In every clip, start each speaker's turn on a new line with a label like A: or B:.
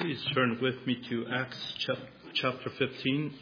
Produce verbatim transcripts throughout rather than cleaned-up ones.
A: Please turn with me to Acts chapter fifteen.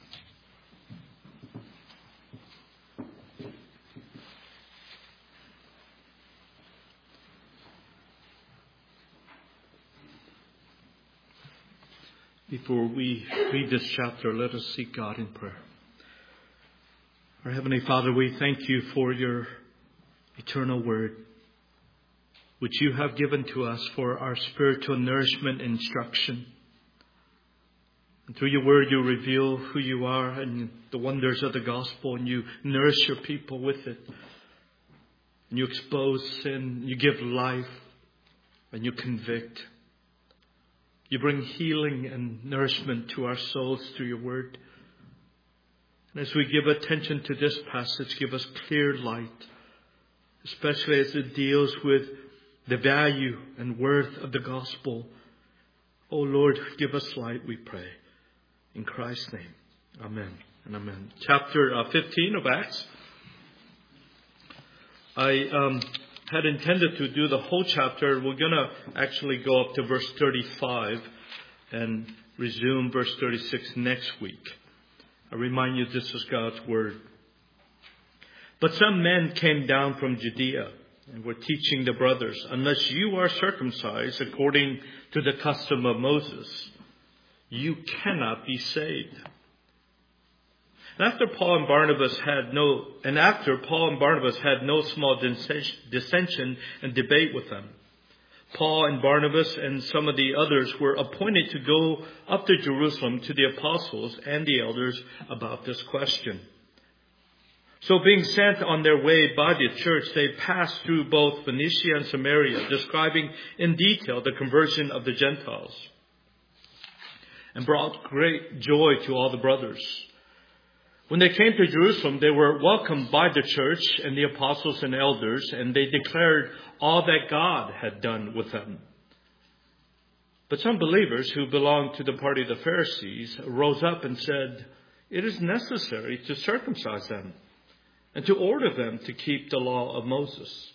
A: Before we read this chapter, let us seek God in prayer. Our Heavenly Father, we thank you for your eternal word, which you have given to us for our spiritual nourishment and instruction. And through your word, you reveal who you are and the wonders of the gospel, and you nourish your people with it. And you expose sin, you give life, and you convict. You bring healing and nourishment to our souls through your word. And as we give attention to this passage, give us clear light, especially as it deals with the value and worth of the gospel. Oh Lord, give us light, we pray. In Christ's name, amen and amen. Chapter uh, fifteen of Acts. I um, had intended to do the whole chapter. We're going to actually go up to verse thirty-five and resume verse thirty-six next week. I remind you, this is God's word. But some men came down from Judea and were teaching the brothers, unless you are circumcised according to the custom of Moses, you cannot be saved. And after Paul and Barnabas had no, and after Paul and Barnabas had no small dissension and debate with them, Paul and Barnabas and some of the others were appointed to go up to Jerusalem to the apostles and the elders about this question. So being sent on their way by the church, they passed through both Phoenicia and Samaria, describing in detail the conversion of the Gentiles, and brought great joy to all the brothers. When they came to Jerusalem, they were welcomed by the church and the apostles and elders, and they declared all that God had done with them. But some believers who belonged to the party of the Pharisees rose up and said, "It is necessary to circumcise them and to order them to keep the law of Moses."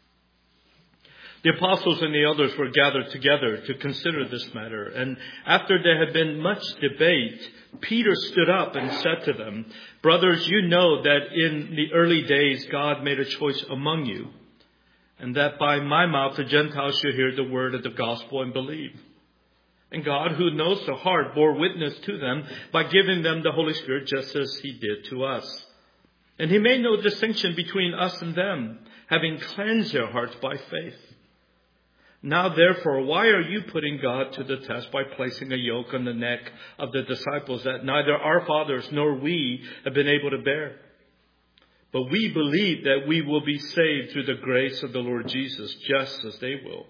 A: The apostles and the others were gathered together to consider this matter. And after there had been much debate, Peter stood up and said to them, "Brothers, you know that in the early days God made a choice among you, and that by my mouth the Gentiles should hear the word of the gospel and believe. And God, who knows the heart, bore witness to them by giving them the Holy Spirit, just as he did to us. And he made no distinction between us and them, having cleansed their hearts by faith. Now, therefore, why are you putting God to the test by placing a yoke on the neck of the disciples that neither our fathers nor we have been able to bear? But we believe that we will be saved through the grace of the Lord Jesus, just as they will."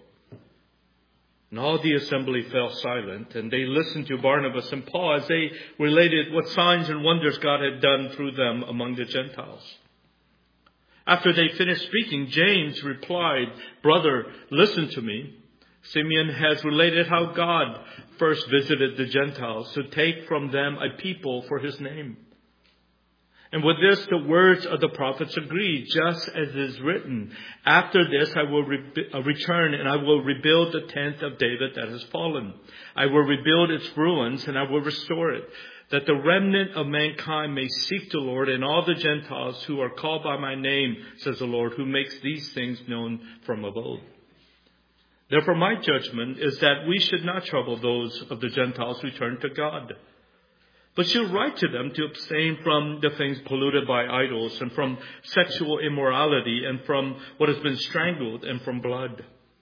A: And all the assembly fell silent, and they listened to Barnabas and Paul as they related what signs and wonders God had done through them among the Gentiles. After they finished speaking, James replied, "Brother, listen to me. Simeon has related how God first visited the Gentiles to take from them a people for his name. And with this, the words of the prophets agree, just as is written, 'After this I will re- return and I will rebuild the tent of David that has fallen. I will rebuild its ruins and I will restore it, that the remnant of mankind may seek the Lord, and all the Gentiles who are called by my name, says the Lord, who makes these things known from of old.' Therefore my judgment is that we should not trouble those of the Gentiles who turn to God, but should write to them to abstain from the things polluted by idols, and from sexual immorality, and from what has been strangled, and from blood.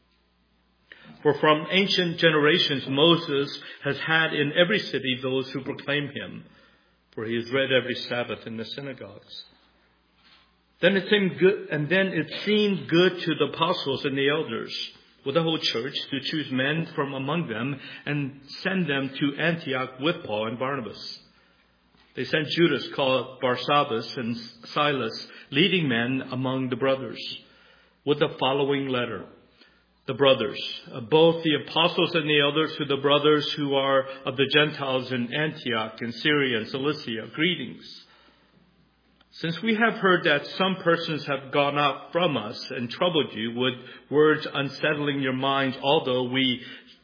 A: For from ancient generations Moses has had in every city those who proclaim him, for he is read every Sabbath in the synagogues. Then it seemed good, and then it seemed good to the apostles and the elders with the whole church to choose men from among them and send them to Antioch with Paul and Barnabas. They sent Judas, called Barsabbas, and Silas, leading men among the brothers, with the following letter. The brothers, both the apostles and the elders, to the brothers who are of the Gentiles in Antioch and Syria and Cilicia, greetings. Since we have heard that some persons have gone out from us and troubled you with words unsettling your minds, although we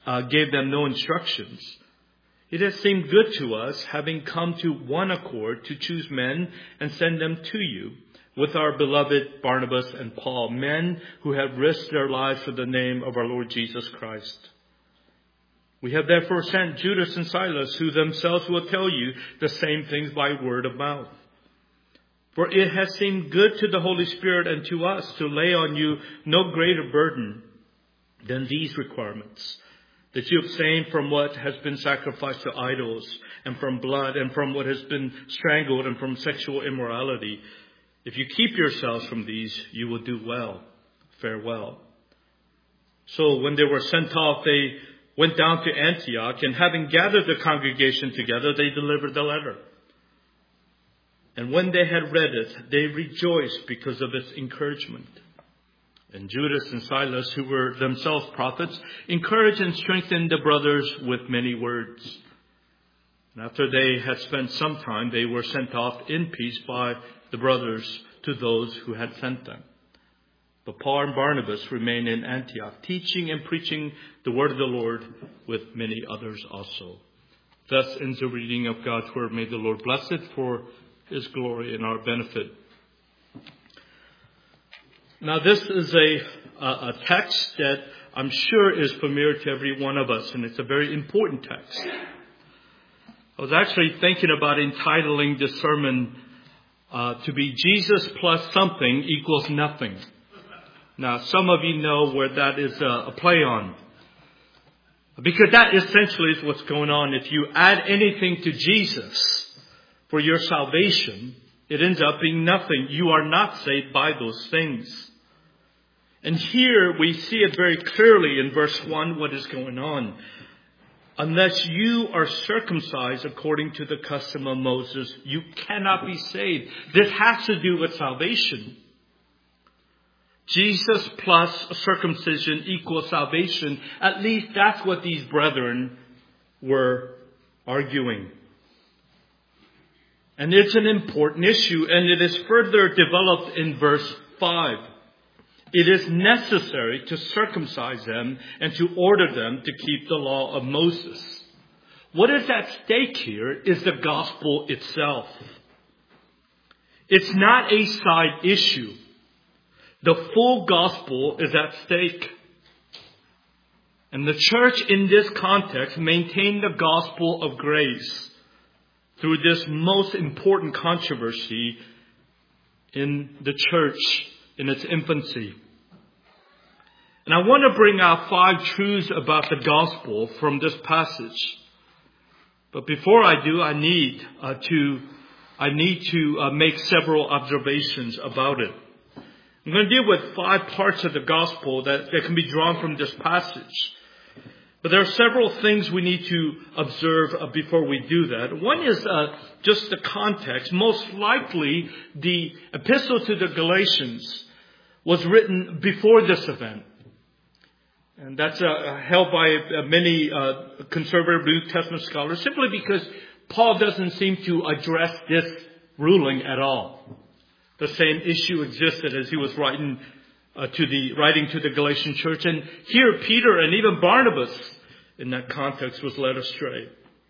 A: uh, gave them no instructions. It has seemed good to us, having come to one accord, to choose men and send them to you, with our beloved Barnabas and Paul, men who have risked their lives for the name of our Lord Jesus Christ. We have therefore sent Judas and Silas, who themselves will tell you the same things by word of mouth. For it has seemed good to the Holy Spirit and to us to lay on you no greater burden than these requirements, that you abstain from what has been sacrificed to idols, and from blood, and from what has been strangled, and from sexual immorality. If you keep yourselves from these, you will do well. Farewell. So when they were sent off, they went down to Antioch, and having gathered the congregation together, they delivered the letter. And when they had read it, they rejoiced because of its encouragement. And Judas and Silas, who were themselves prophets, encouraged and strengthened the brothers with many words. And after they had spent some time, they were sent off in peace by the brothers to those who had sent them. But Paul and Barnabas remained in Antioch, teaching and preaching the word of the Lord with many others also. Thus ends the reading of God's word. May the Lord bless it for His glory and our benefit. Now this is a, a text that I'm sure is familiar to every one of us, and it's a very important text. I was actually thinking about entitling this sermon uh, to be Jesus plus something equals nothing. Now some of you know where that is a, a play on. Because that essentially is what's going on. If you add anything to Jesus for your salvation, it ends up being nothing. You are not saved by those things. And here we see it very clearly in verse one what is going on. Unless you are circumcised according to the custom of Moses, you cannot be saved. This has to do with salvation. Jesus plus circumcision equals salvation. At least that's what these brethren were arguing. And it's an important issue, and it is further developed in verse five. It is necessary to circumcise them and to order them to keep the law of Moses. What is at stake here is the gospel itself. It's not a side issue. The full gospel is at stake. And the church in this context maintained the gospel of grace through this most important controversy in the church in its infancy. And I want to bring out five truths about the gospel from this passage. But before I do, I need uh, to I need to uh, make several observations about it. I'm going to deal with five parts of the gospel that, that can be drawn from this passage. But there are several things we need to observe uh, before we do that. One is uh, just the context. Most likely, the epistle to the Galatians was written before this event. And that's uh, held by uh, many uh, conservative New Testament scholars, simply because Paul doesn't seem to address this ruling at all. The same issue existed as he was writing uh, to the writing to the Galatian church. And here Peter and even Barnabas in that context was led astray.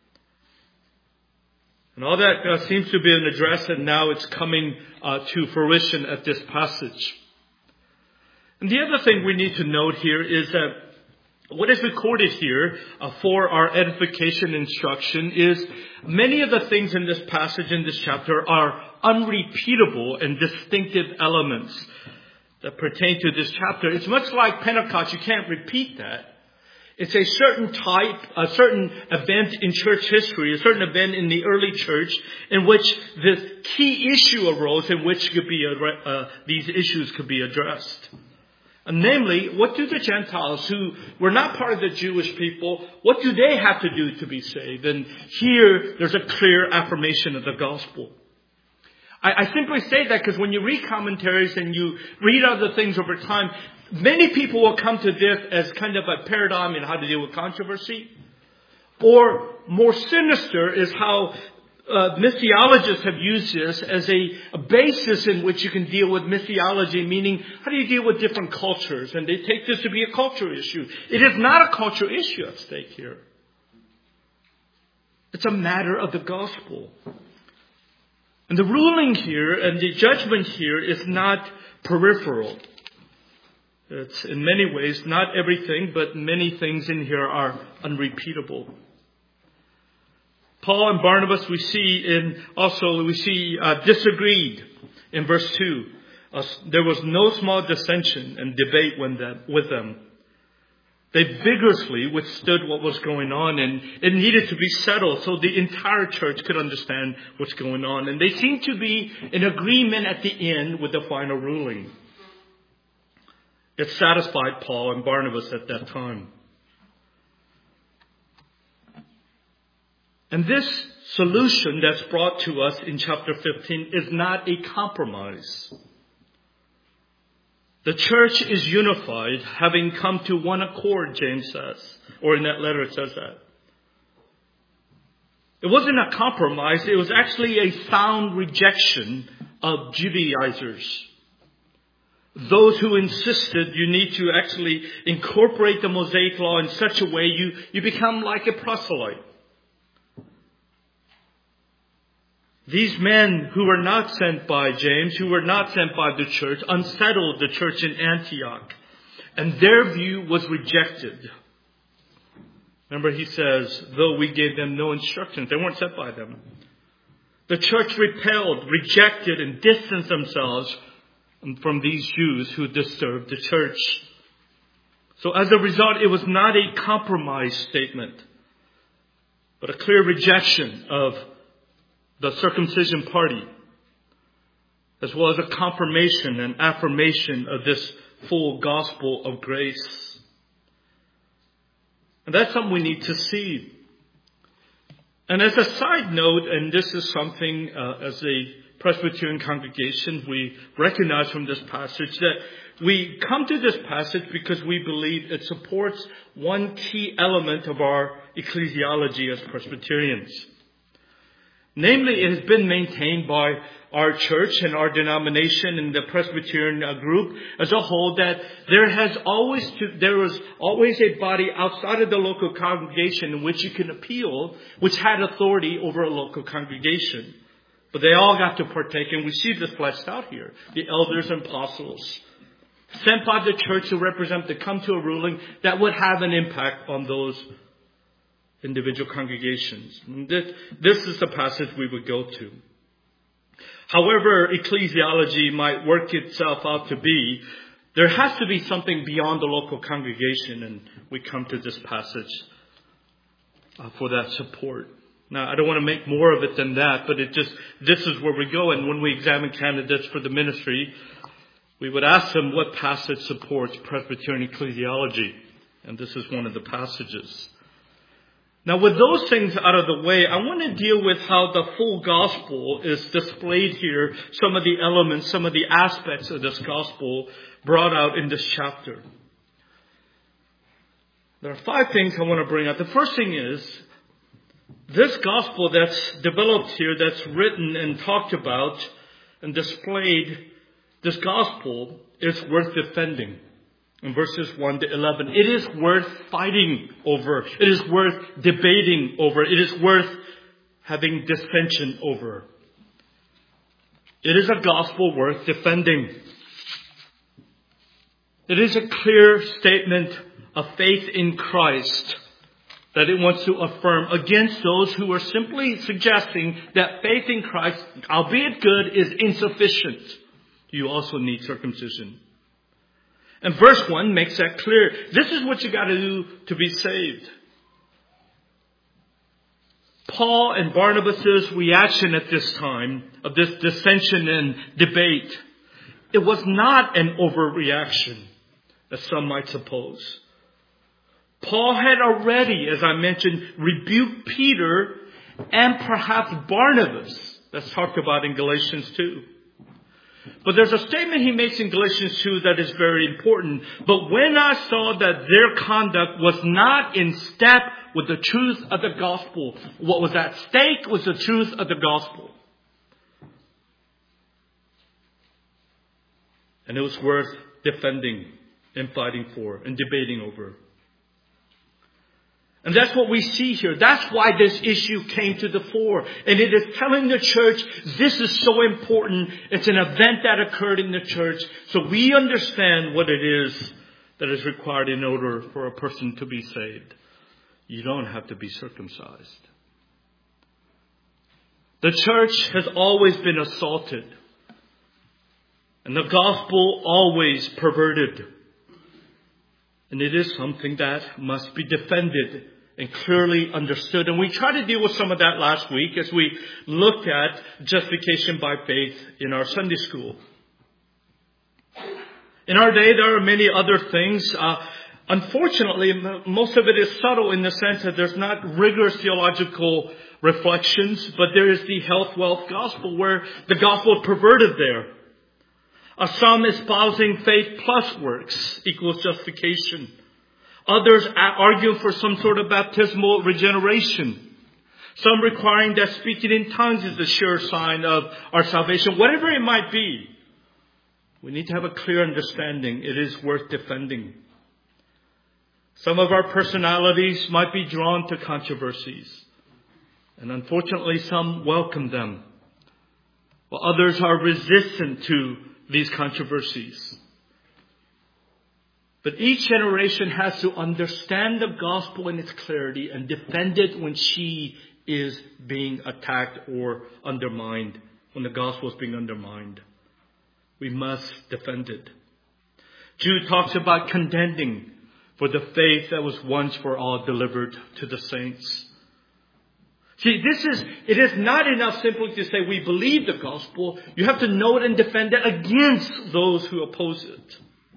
A: And all that uh, seems to be an address, and now it's coming uh, to fruition at this passage. And the other thing we need to note here is that what is recorded here uh, for our edification instruction is many of the things in this passage, in this chapter, are unrepeatable and distinctive elements that pertain to this chapter. It's much like Pentecost. You can't repeat that. It's a certain type, a certain event in church history, a certain event in the early church in which this key issue arose in which could be uh, these issues could be addressed. And namely, what do the Gentiles who were not part of the Jewish people, what do they have to do to be saved? And here, there's a clear affirmation of the gospel. I, I simply say that because when you read commentaries and you read other things over time, many people will come to this as kind of a paradigm in how to deal with controversy. Or more sinister is how uh, missiologists have used this as a, a basis in which you can deal with missiology, meaning how do you deal with different cultures? And they take this to be a cultural issue. It is not a cultural issue at stake here. It's a matter of the gospel. And the ruling here and the judgment here is not peripheral. It's in many ways not everything, but many things in here are unrepeatable. Paul and Barnabas, we see in also we see uh, disagreed in verse two. Uh, there was no small dissension and debate when that, with them. They vigorously withstood what was going on, and it needed to be settled so the entire church could understand what's going on. And they seemed to be in agreement at the end with the final ruling. It satisfied Paul and Barnabas at that time. And this solution that's brought to us in chapter fifteen is not a compromise. The church is unified, having come to one accord, James says. Or in that letter it says that. It wasn't a compromise. It was actually a sound rejection of Judaizers. Those who insisted you need to actually incorporate the Mosaic law in such a way you, you become like a proselyte. These men who were not sent by James, who were not sent by the church, unsettled the church in Antioch. And their view was rejected. Remember, he says, though we gave them no instructions, they weren't sent by them. The church repelled, rejected, and distanced themselves from these Jews who disturbed the church. So as a result, it was not a compromise statement, but a clear rejection of the circumcision party, as well as a confirmation and affirmation of this full gospel of grace. And that's something we need to see. And as a side note, and this is something uh, as a Presbyterian congregation we recognize from this passage, that we come to this passage because we believe it supports one key element of our ecclesiology as Presbyterians. Namely, it has been maintained by our church and our denomination and the Presbyterian group as a whole that there has always to, there was always a body outside of the local congregation in which you can appeal, which had authority over a local congregation. But they all got to partake, and we see this fleshed out here. The elders and apostles, sent by the church to represent, to come to a ruling that would have an impact on those individual congregations. This, this is the passage we would go to. However ecclesiology might work itself out to be, there has to be something beyond the local congregation, and we come to this passage uh, for that support. Now, I don't want to make more of it than that, but it just, this is where we go. And when we examine candidates for the ministry, we would ask them what passage supports Presbyterian ecclesiology. And this is one of the passages. Now, with those things out of the way, I want to deal with how the full gospel is displayed here, some of the elements, some of the aspects of this gospel brought out in this chapter. There are five things I want to bring out. The first thing is, this gospel that's developed here, that's written and talked about and displayed, this gospel is worth defending. In verses one to eleven, it is worth fighting over. It is worth debating over. It is worth having dissension over. It is a gospel worth defending. It is a clear statement of faith in Christ that it wants to affirm against those who are simply suggesting that faith in Christ, albeit good, is insufficient. You also need circumcision. And verse one makes that clear. This is what you got to do to be saved. Paul and Barnabas' reaction at this time of this dissension and debate, it was not an overreaction, as some might suppose. Paul had already, as I mentioned, rebuked Peter and perhaps Barnabas. That's talked about in Galatians two. But there's a statement he makes in Galatians two that is very important. But when I saw that their conduct was not in step with the truth of the gospel. What was at stake was the truth of the gospel. And it was worth defending and fighting for and debating over. And that's what we see here. That's why this issue came to the fore. And it is telling the church, this is so important. It's an event that occurred in the church. So we understand what it is that is required in order for a person to be saved. You don't have to be circumcised. The church has always been assaulted. And the gospel always perverted. And it is something that must be defended and clearly understood. And we tried to deal with some of that last week as we looked at justification by faith in our Sunday school. In our day, there are many other things. Uh, unfortunately, most of it is subtle in the sense that there's not rigorous theological reflections, but there is the health, wealth gospel where the gospel is perverted there. Uh, some espousing faith plus works equals justification. Others argue for some sort of baptismal regeneration. Some requiring that speaking in tongues is a sure sign of our salvation. Whatever it might be, we need to have a clear understanding. It is worth defending. Some of our personalities might be drawn to controversies. And unfortunately, some welcome them. While others are resistant to these controversies. But each generation has to understand the gospel in its clarity and defend it when she is being attacked or undermined, when the gospel is being undermined. We must defend it. Jude talks about contending for the faith that was once for all delivered to the saints. See, this is, it is not enough simply to say we believe the gospel. You have to know it and defend it against those who oppose it.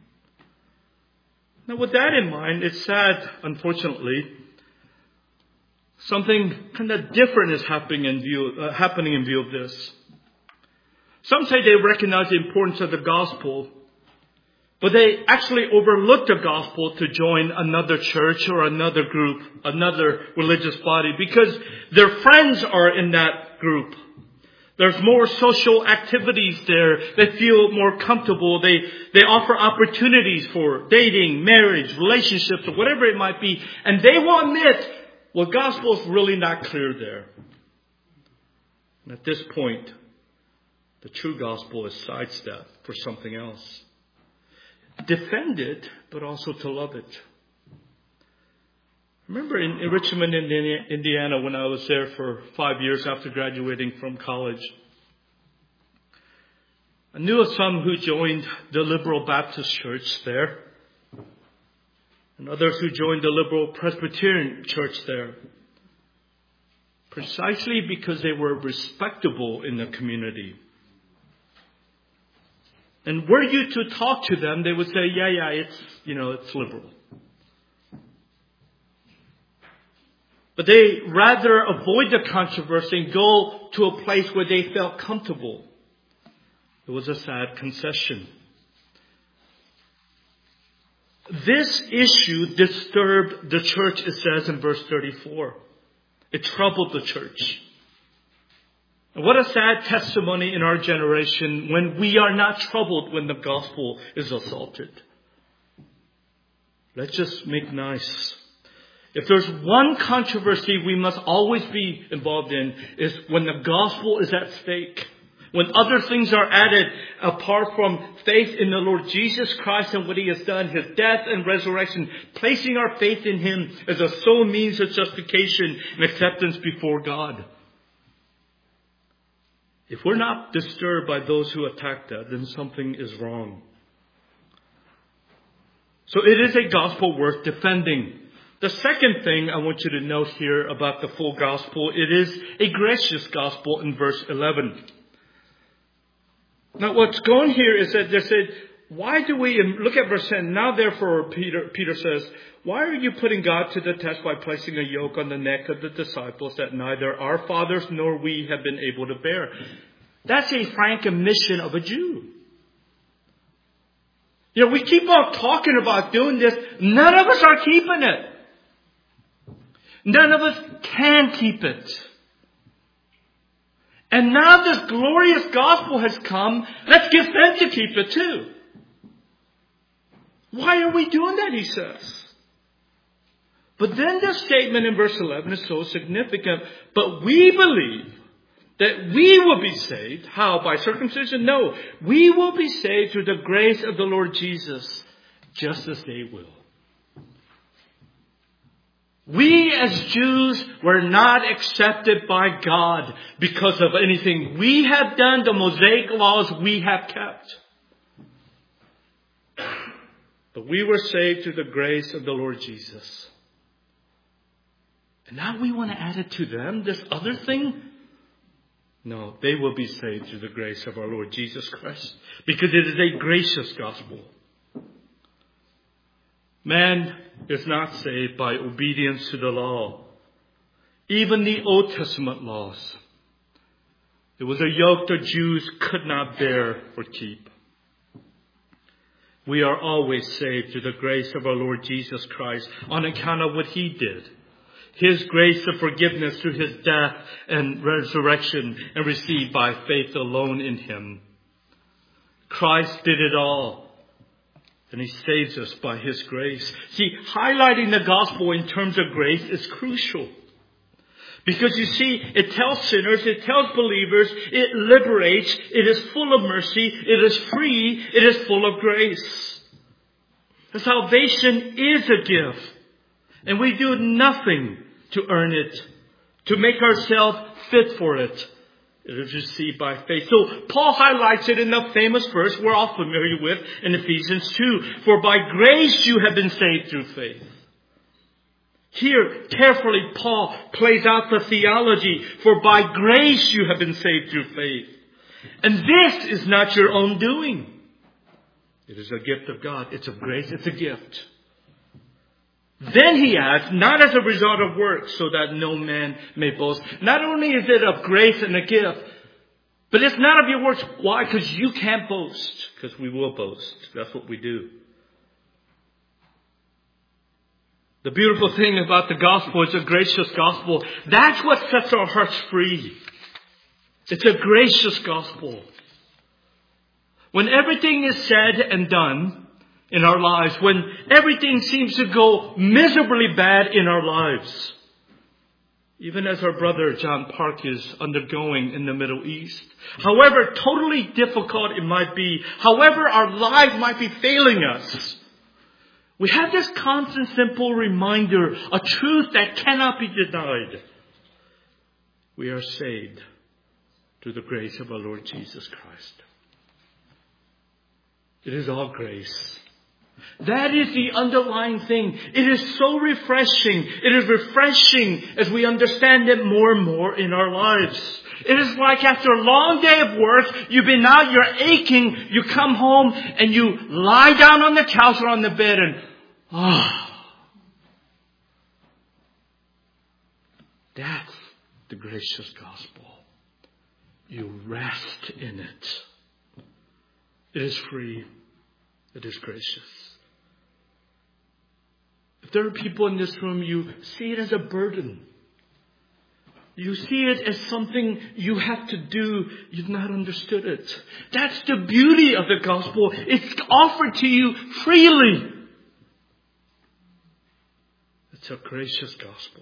A: Now, with that in mind, it's sad, unfortunately, something kind of different is happening in view, uh, happening in view of this. Some say they recognize the importance of the gospel, but they actually overlook the gospel to join another church or another group, another religious body, because their friends are in that group. There's more social activities there. They feel more comfortable. They, they offer opportunities for dating, marriage, relationships, or whatever it might be. And they will admit, well, gospel is really not clear there. And at this point, the true gospel is sidestepped for something else. Defend it, but also to love it. Remember in, in Richmond, Indiana, when I was there for five years after graduating from college, I knew of some who joined the Liberal Baptist Church there, and others who joined the Liberal Presbyterian Church there, precisely because they were respectable in the community. And were you to talk to them, they would say, yeah, yeah, it's, you know, it's liberal. But they rather avoid the controversy and go to a place where they felt comfortable. It was a sad concession. This issue disturbed the church, it says in verse thirty-four. It troubled the church. And what a sad testimony in our generation when we are not troubled when the gospel is assaulted. Let's just make nice. If there's one controversy we must always be involved in, is when the gospel is at stake. When other things are added apart from faith in the Lord Jesus Christ and what He has done, His death and resurrection, placing our faith in Him as a sole means of justification and acceptance before God. If we're not disturbed by those who attack that, then something is wrong. So it is a gospel worth defending. The second thing I want you to note here about the full gospel, it is a gracious gospel in verse eleven. Now what's going here is that they said, why do we, look at verse ten, now therefore Peter, Peter says, why are you putting God to the test by placing a yoke on the neck of the disciples that neither our fathers nor we have been able to bear? That's a frank admission of a Jew. You know, we keep on talking about doing this. None of us are keeping it. None of us can keep it. And now this glorious gospel has come. Let's get them to keep it too. Why are we doing that, he says. But then the statement in verse eleven is so significant. But we believe that we will be saved. How? By circumcision? No. We will be saved through the grace of the Lord Jesus, just as they will. We as Jews were not accepted by God because of anything we have done, the Mosaic laws we have kept. But we were saved through the grace of the Lord Jesus. And now we want to add it to them, this other thing? No, they will be saved through the grace of our Lord Jesus Christ, because it is a gracious gospel. Man is not saved by obedience to the law. Even the Old Testament laws. It was a yoke the Jews could not bear or keep. We are always saved through the grace of our Lord Jesus Christ on account of what He did. His grace of forgiveness through His death and resurrection, and received by faith alone in Him. Christ did it all. And He saves us by His grace. See, highlighting the gospel in terms of grace is crucial. Because you see, it tells sinners, it tells believers, it liberates, it is full of mercy, it is free, it is full of grace. The salvation is a gift. And we do nothing to earn it, to make ourselves fit for it. It is received by faith. So Paul highlights it in the famous verse we're all familiar with in Ephesians two. For by grace you have been saved through faith. Here, carefully, Paul plays out the theology. For by grace you have been saved through faith. And this is not your own doing. It is a gift of God. It's of grace. It's a gift. Then he adds, not as a result of works, so that no man may boast. Not only is it of grace and a gift, but it's not of your works. Why? Because you can't boast. Because we will boast. That's what we do. The beautiful thing about the gospel, it's a gracious gospel. That's what sets our hearts free. It's a gracious gospel. When everything is said and done in our lives, when everything seems to go miserably bad in our lives, even as our brother John Park is undergoing in the Middle East, however totally difficult it might be, however our lives might be failing us, we have this constant, simple reminder, a truth that cannot be denied. We are saved through the grace of our Lord Jesus Christ. It is all grace. That is the underlying thing. It is so refreshing. It is refreshing as we understand it more and more in our lives. It is like after a long day of work, you've been out, you're aching, you come home and you lie down on the couch or on the bed and, ah, oh, that's the gracious gospel. You rest in it. It is free. It is gracious. If there are people in this room, you see it as a burden. You see it as something you have to do. You've not understood it. That's the beauty of the gospel. It's offered to you freely. It's a gracious gospel.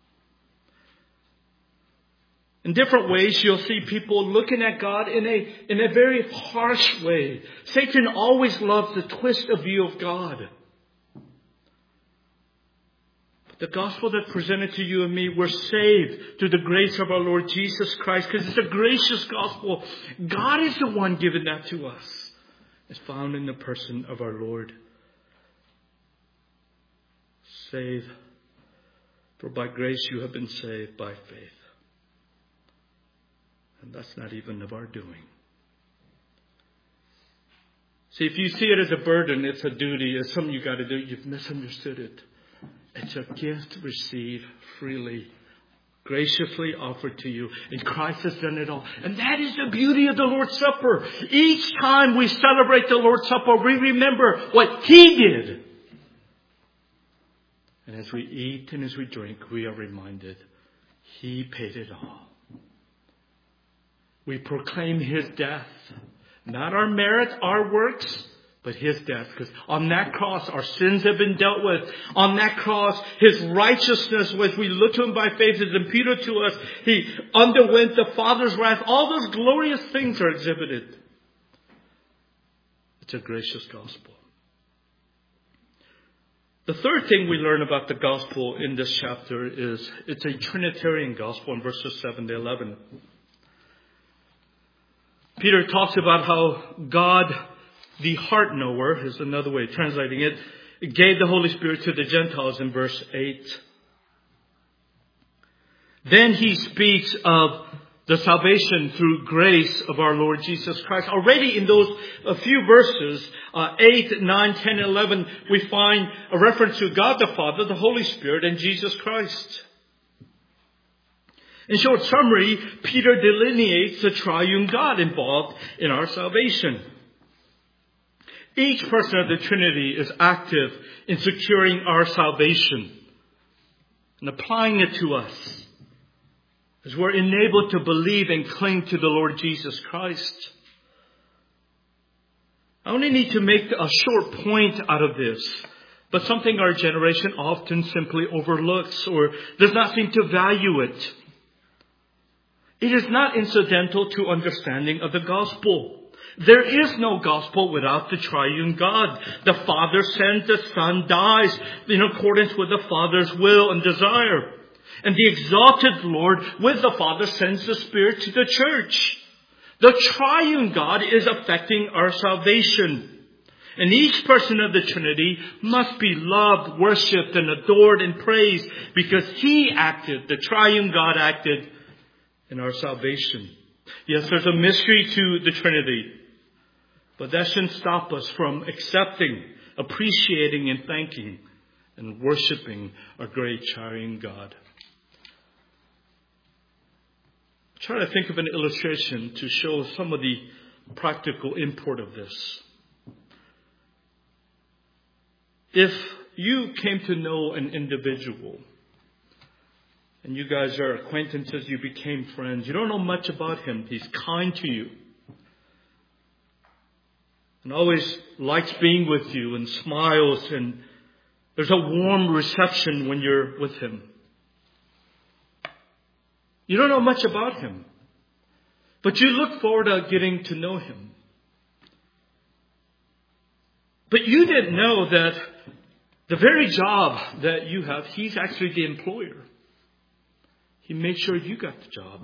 A: In different ways, you'll see people looking at God in a, in a very harsh way. Satan always loves the twist of view of God. But the gospel that's presented to you and me, we're saved through the grace of our Lord Jesus Christ, because it's a gracious gospel. God is the one giving that to us. It's found in the person of our Lord. Save, for by grace you have been saved by faith. And that's not even of our doing. See, if you see it as a burden, it's a duty, it's something you got to do, you've misunderstood it. It's a gift received freely, graciously offered to you. And Christ has done it all. And that is the beauty of the Lord's Supper. Each time we celebrate the Lord's Supper, we remember what He did. And as we eat and as we drink, we are reminded He paid it all. We proclaim His death. Not our merit, our works, but His death. Because on that cross, our sins have been dealt with. On that cross, His righteousness, as we look to Him by faith, is imputed to us. He underwent the Father's wrath. All those glorious things are exhibited. It's a gracious gospel. The third thing we learn about the gospel in this chapter is it's a Trinitarian gospel in verses seven to eleven. Peter talks about how God, the heart knower, is another way of translating it, gave the Holy Spirit to the Gentiles in verse eight. Then he speaks of the salvation through grace of our Lord Jesus Christ. Already in those a few verses, uh, eight, nine, ten, eleven, we find a reference to God the Father, the Holy Spirit, and Jesus Christ. In short summary, Peter delineates the triune God involved in our salvation. Each person of the Trinity is active in securing our salvation and applying it to us as we're enabled to believe and cling to the Lord Jesus Christ. I only need to make a short point out of this, but something our generation often simply overlooks or does not seem to value it. It is not incidental to understanding of the gospel. There is no gospel without the triune God. The Father sends, the Son dies in accordance with the Father's will and desire. And the exalted Lord with the Father sends the Spirit to the church. The triune God is affecting our salvation. And each person of the Trinity must be loved, worshipped, and adored and praised because He acted, the triune God acted in our salvation. Yes, there's a mystery to the Trinity, but that shouldn't stop us from accepting, appreciating, and thanking and worshiping our great triune God. Try to think of an illustration to show some of the practical import of this. If you came to know an individual and you guys are acquaintances, you became friends, you don't know much about him, he's kind to you and always likes being with you and smiles, and there's a warm reception when you're with him. You don't know much about him, but you look forward to getting to know him. But you didn't know that the very job that you have, he's actually the employer. He made sure you got the job.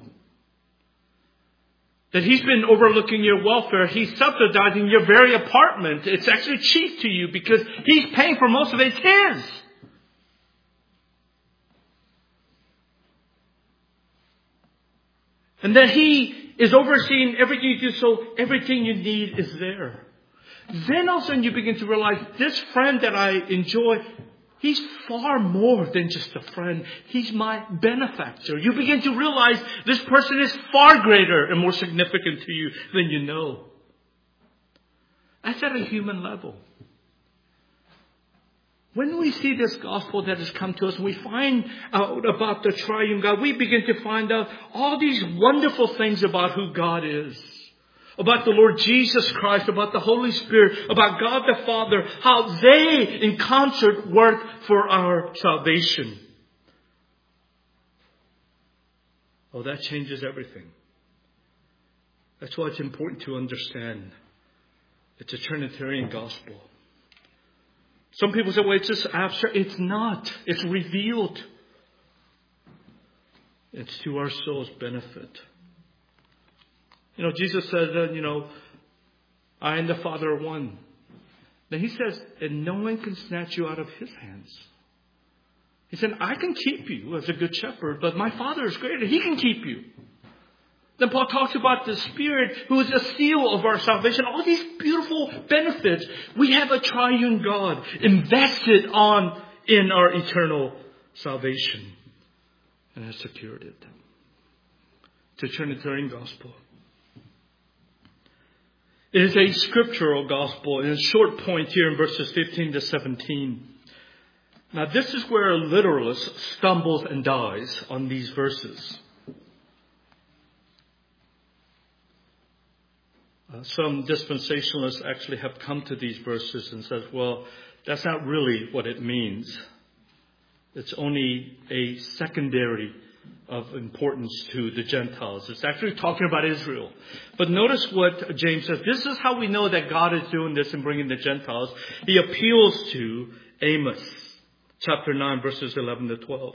A: That he's been overlooking your welfare. He's subsidizing your very apartment. It's actually cheap to you because he's paying for most of it. It's his. And that He is overseeing everything you do, so everything you need is there. Then all of a sudden you begin to realize this friend that I enjoy, he's far more than just a friend. He's my benefactor. You begin to realize this person is far greater and more significant to you than you know. That's at a human level. When we see this gospel that has come to us, we find out about the triune God, we begin to find out all these wonderful things about who God is. About the Lord Jesus Christ, about the Holy Spirit, about God the Father, how they in concert work for our salvation. Oh, that changes everything. That's why it's important to understand. It's a Trinitarian gospel. Some people say, well, it's just abstract. It's not. It's revealed. It's to our soul's benefit. You know, Jesus said, uh, you know, I and the Father are one. Then He says, and no one can snatch you out of His hands. He said, I can keep you as a good shepherd, but my Father is greater. He can keep you. Then Paul talks about the Spirit who is a seal of our salvation. All these beautiful benefits. We have a triune God invested on in our eternal salvation and has secured it. It's a Trinitarian gospel. It is a scriptural gospel. In a short point here in verses fifteen to seventeen. Now this is where a literalist stumbles and dies on these verses. Uh, some dispensationalists actually have come to these verses and said, well, that's not really what it means. It's only a secondary of importance to the Gentiles. It's actually talking about Israel. But notice what James says. This is how we know that God is doing this and bringing the Gentiles. He appeals to Amos, chapter nine, verses eleven to twelve.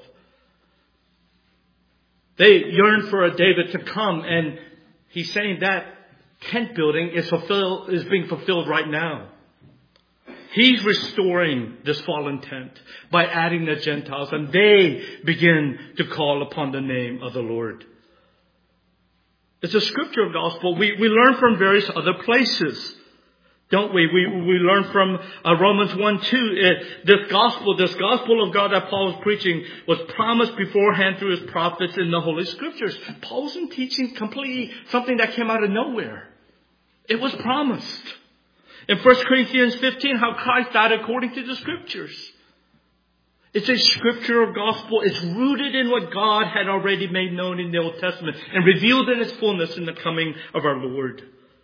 A: They yearn for a David to come, and he's saying that tent building is fulfilled, is being fulfilled right now. He's restoring this fallen tent by adding the Gentiles, and they begin to call upon the name of the Lord. It's a scriptural gospel. We, we learn from various other places, don't we? We, we learn from uh, Romans one two. Uh, this gospel, this gospel of God that Paul was preaching was promised beforehand through his prophets in the Holy Scriptures. Paul wasn't teaching completely something that came out of nowhere. It was promised. In First Corinthians fifteen, how Christ died according to the Scriptures. It's a scriptural gospel. It's rooted in what God had already made known in the Old Testament and revealed in its fullness in the coming of our Lord.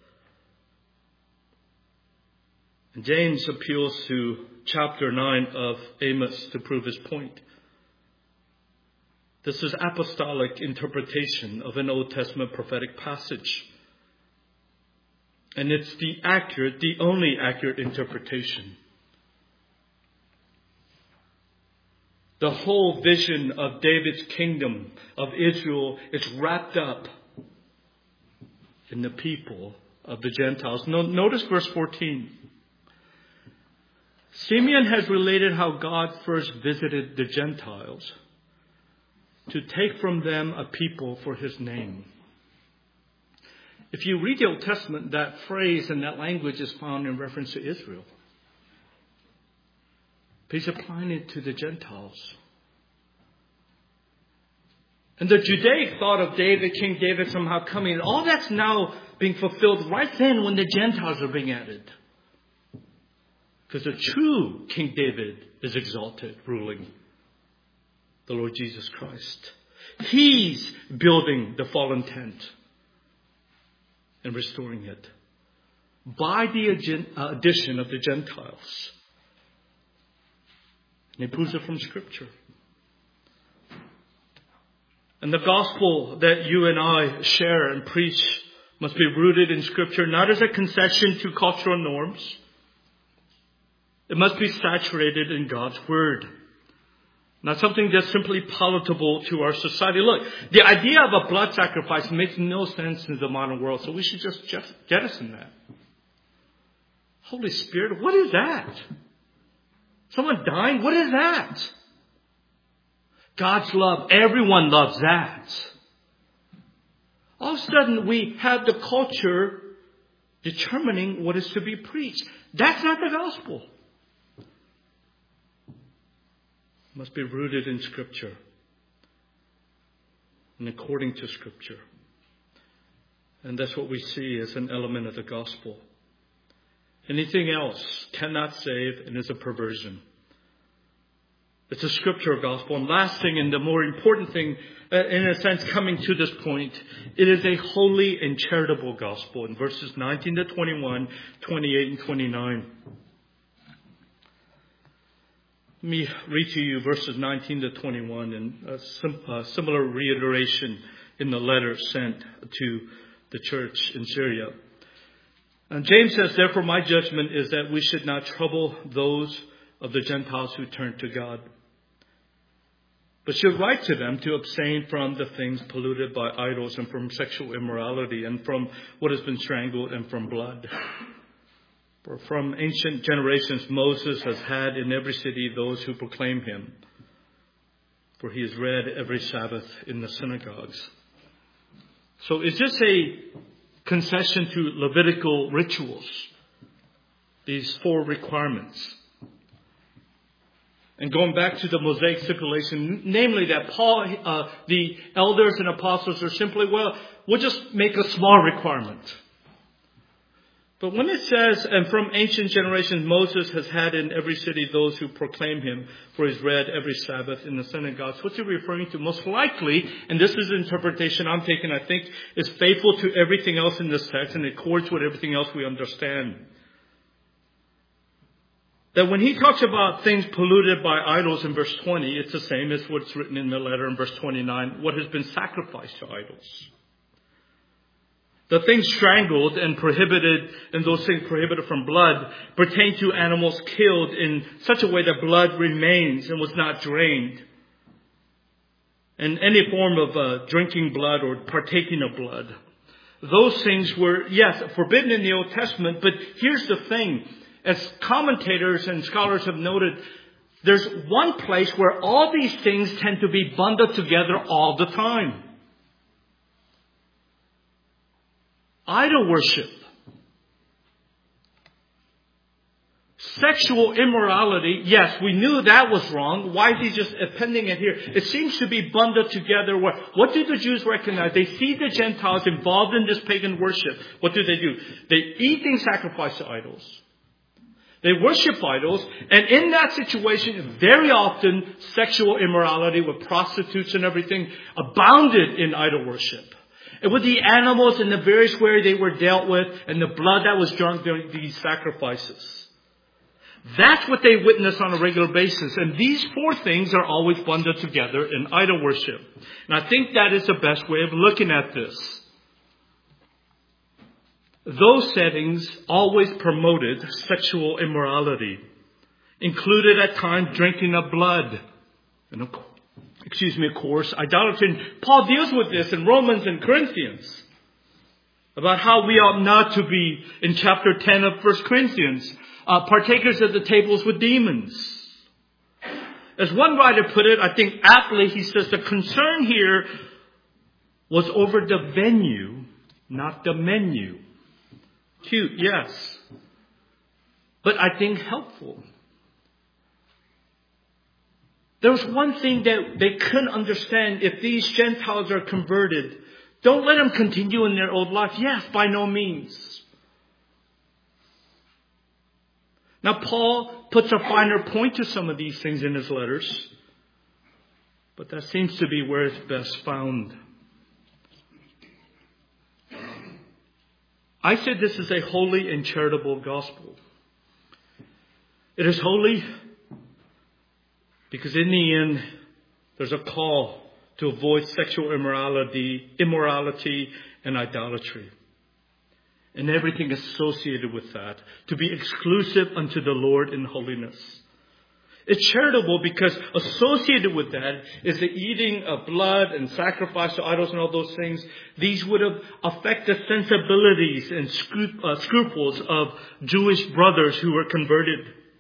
A: And James appeals to chapter nine of Amos to prove his point. This is apostolic interpretation of an Old Testament prophetic passage. And it's the accurate, the only accurate interpretation. The whole vision of David's kingdom of Israel is wrapped up in the people of the Gentiles. No, notice verse fourteen. Simeon has related how God first visited the Gentiles to take from them a people for his name. If you read the Old Testament, that phrase and that language is found in reference to Israel. But he's applying it to the Gentiles. And the Judaic thought of David, King David somehow coming, all that's now being fulfilled right then when the Gentiles are being added. Because the true King David is exalted, ruling the Lord Jesus Christ. He's building the fallen tent and restoring it by the addition of the Gentiles. And he proves it from Scripture. And the gospel that you and I share and preach must be rooted in Scripture, not as a concession to cultural norms. It must be saturated in God's Word. Not something that's simply palatable to our society. Look, the idea of a blood sacrifice makes no sense in the modern world, so we should just jettison that. Holy Spirit, what is that? Someone dying? What is that? God's love, everyone loves that. All of a sudden, we have the culture determining what is to be preached. That's not the gospel. Must be rooted in Scripture and according to Scripture. And that's what we see as an element of the gospel. Anything else cannot save and is a perversion. It's a scriptural gospel. And last thing, and the more important thing, uh, in a sense, coming to this point, it is a holy and charitable gospel in verses nineteen to twenty-one, twenty-eight and twenty-nine. Let me read to you verses nineteen to twenty-one and a sim- uh, similar reiteration in the letter sent to the church in Syria. And James says, therefore my judgment is that we should not trouble those of the Gentiles who turn to God, but should write to them to abstain from the things polluted by idols and from sexual immorality and from what has been strangled and from blood. For from ancient generations Moses has had in every city those who proclaim him, for he is read every Sabbath in the synagogues. So is this a concession to Levitical rituals? These four requirements. And going back to the Mosaic stipulation, namely that Paul, uh, the elders and apostles are simply, well, we'll just make a small requirement. But when it says, and from ancient generations Moses has had in every city those who proclaim him, for he's read every Sabbath in the synagogues, what's he referring to? Most likely, and this is the interpretation I'm taking, I think, is faithful to everything else in this text and accords with everything else we understand. That when he talks about things polluted by idols in verse twenty, it's the same as what's written in the letter in verse twenty-nine, what has been sacrificed to idols. The things strangled and prohibited, and those things prohibited from blood, pertain to animals killed in such a way that blood remains and was not drained. And any form of uh, drinking blood or partaking of blood. Those things were, yes, forbidden in the Old Testament, but here's the thing. As commentators and scholars have noted, there's one place where all these things tend to be bundled together all the time. Idol worship. Sexual immorality. Yes, we knew that was wrong. Why is he just appending it here? It seems to be bundled together. Where, what do the Jews recognize? They see the Gentiles involved in this pagan worship. What do they do? They eat things sacrificed to idols. They worship idols. And in that situation, very often, sexual immorality with prostitutes and everything abounded in idol worship. And with the animals and the various ways they were dealt with and the blood that was drunk during these sacrifices. That's what they witness on a regular basis. And these four things are always bundled together in idol worship. And I think that is the best way of looking at this. Those settings always promoted sexual immorality. Included at times drinking of blood. And of course, Excuse me, of course, idolatry. And Paul deals with this in Romans and Corinthians. About how we ought not to be, in chapter ten of First Corinthians, uh, partakers of the tables with demons. As one writer put it, I think aptly, he says the concern here was over the venue, not the menu. Cute, yes. But I think helpful. There was one thing that they couldn't understand. If these Gentiles are converted, don't let them continue in their old life. Yes, by no means. Now, Paul puts a finer point to some of these things in his letters. But that seems to be where it's best found. I said this is a holy and charitable gospel. It is holy because in the end, there's a call to avoid sexual immorality, immorality and idolatry. And everything associated with that. To be exclusive unto the Lord in holiness. It's charitable because associated with that is the eating of blood and sacrifice to idols and all those things. These would have affected the sensibilities and scrup- uh, scruples of Jewish brothers who were converted.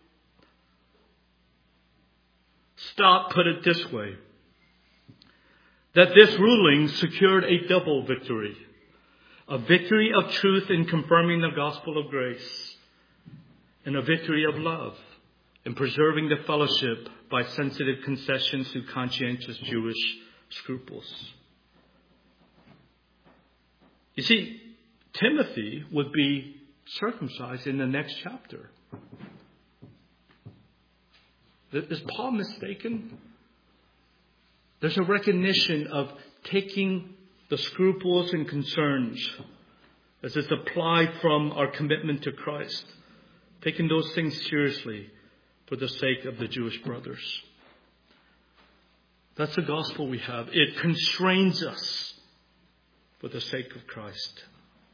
A: Stott put it this way, that this ruling secured a double victory. A victory of truth in confirming the gospel of grace, and a victory of love in preserving the fellowship by sensitive concessions to conscientious Jewish scruples. You see, Timothy would be circumcised in the next chapter. Is Paul mistaken? There's a recognition of taking the scruples and concerns as it's applied from our commitment to Christ. Taking those things seriously for the sake of the Jewish brothers. That's the gospel we have. It constrains us for the sake of Christ.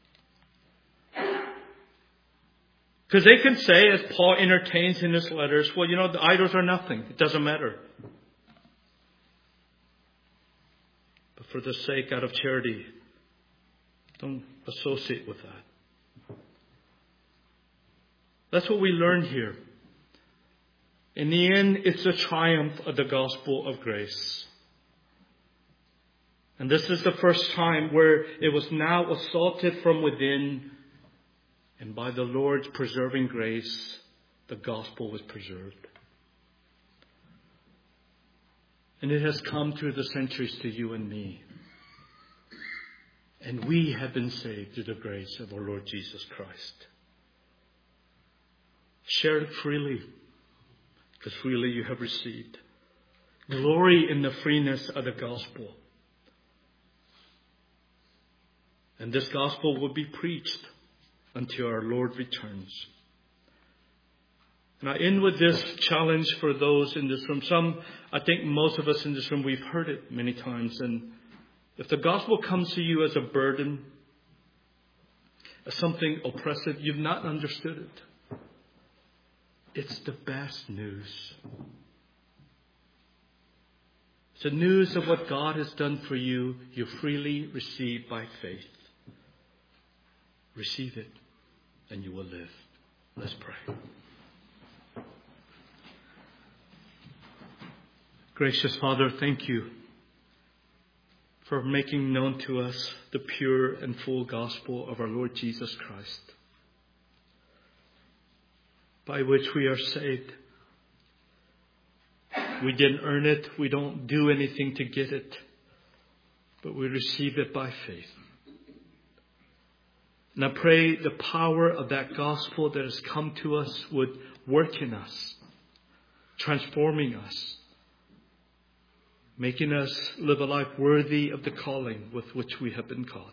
A: Because they can say, as Paul entertains in his letters, well, you know, the idols are nothing. It doesn't matter. But for the sake, out of charity, don't associate with that. That's what we learn here. In the end, it's the triumph of the gospel of grace. And this is the first time where it was now assaulted from within. And by the Lord's preserving grace, the gospel was preserved. And it has come through the centuries to you and me. And we have been saved through the grace of our Lord Jesus Christ. Share it freely, because freely you have received. Glory in the freeness of the gospel. And this gospel will be preached until our Lord returns. And I end with this challenge for those in this room. Some, I think most of us in this room, we've heard it many times. And if the gospel comes to you as a burden, as something oppressive, you've not understood it. It's the best news. It's the news of what God has done for you, you freely receive by faith. Receive it, and you will live. Let's pray. Gracious Father, thank you for making known to us the pure and full gospel of our Lord Jesus Christ, by which we are saved. We didn't earn it. We don't do anything to get it, but we receive it by faith. And I pray the power of that gospel that has come to us would work in us, transforming us, making us live a life worthy of the calling with which we have been called.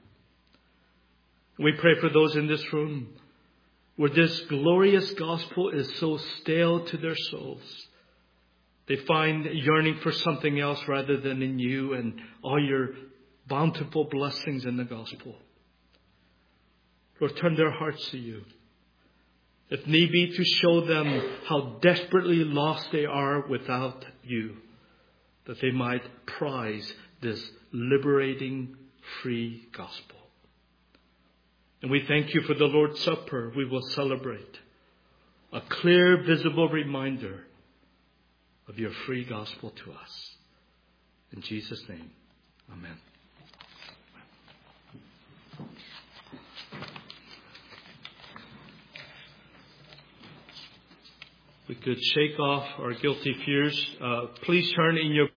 A: We pray for those in this room where this glorious gospel is so stale to their souls. They find yearning for something else rather than in you and all your bountiful blessings in the gospel. Lord, turn their hearts to you. If need be, to show them how desperately lost they are without you, that they might prize this liberating, free gospel. And we thank you for the Lord's Supper we will celebrate. A clear, visible reminder of your free gospel to us. In Jesus' name, amen. We could shake off our guilty fears. Uh, please turn in your